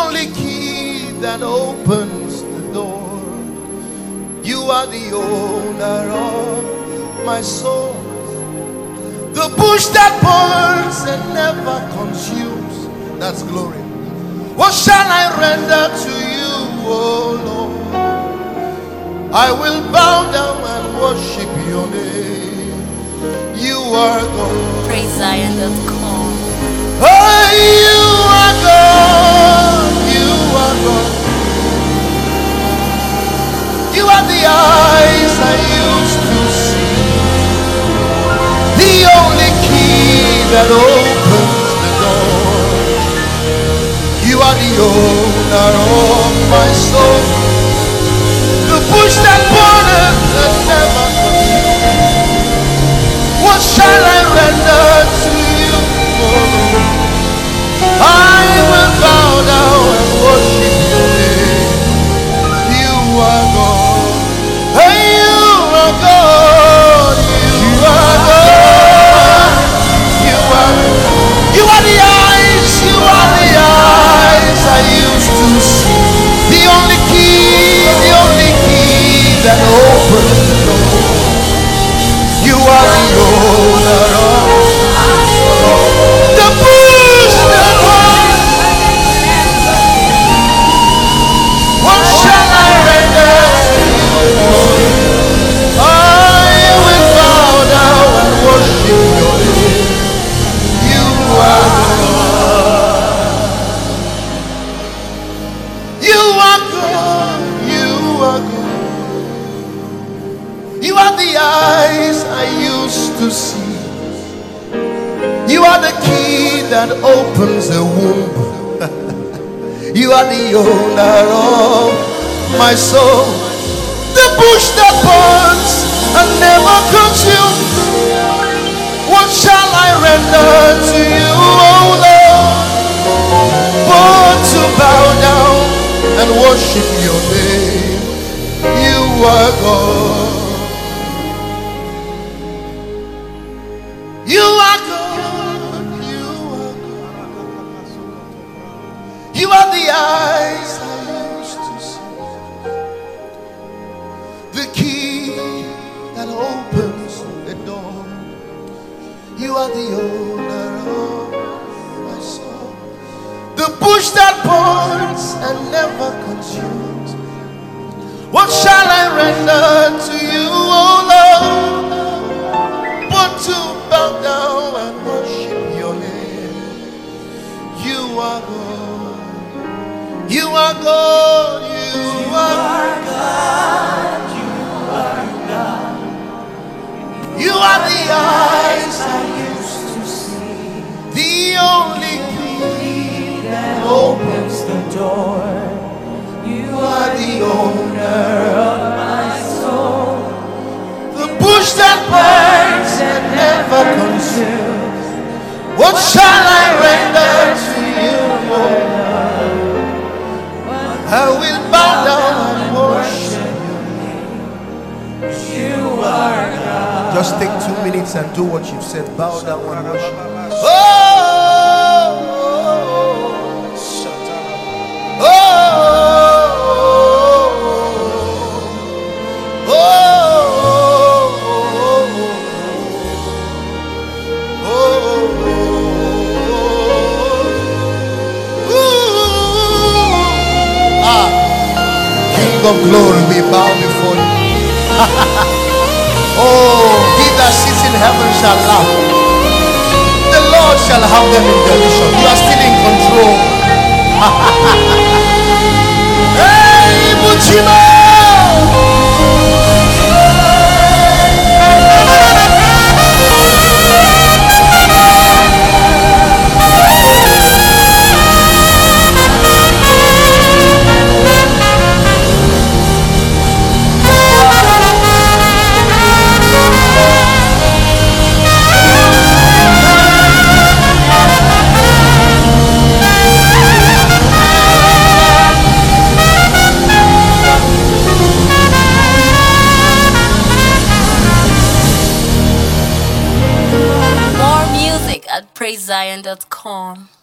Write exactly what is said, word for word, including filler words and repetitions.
only key that opens the door. You are the owner of my soul. The bush that burns and never consumes. That's glory. What shall I render to you, oh Lord? I will bow down and worship your name. You are God. Praise Zion dot com. Oh, you are God. You are God. You are the eyes I used to see. The only key that opens the door. You are the owner of my soul. The bush that burneth and never consumes. What shall I render to you, oh Lord? I will bow down and worship your name. You are God. Hey, you are God. You are God. You are. You are the eyes. You are the eyes I used to see. The only key. The only key that opens the door. You are the owner of the bush that was. What shall I render to you? I will bow down and worship your name. You are God. You are God. You are God. You are the eyes I used to see. You are the key that opens the womb. You are the owner of my soul. The bush that burns and never consumes. What shall I render to you, oh Lord? But to bow down and worship your name. You are God. You are God. You are God. You are the eyes I used to see. The key that opens the door. You are the owner of my soul. The bush that burns and never consumes. What shall I render to you, oh Lord? But to bow down and worship your name. You are God. You are God. You are God. You are God. You are the eyes I used to see. The only key that opens the door. You are the owner of my soul. The bush that burns and never consumes. What shall I render to you, Lord? I will bow down and worship your name. You are God. Just take two minutes and do what you've said. Bow down and worship. Oh, oh, oh, oh, oh, oh. Ah, King of glory, we bow before you. Oh, he that sits in heaven shall laugh. The Lord shall have them in derision. You are still in control. Hey, Muchima! Praise Zion dot com.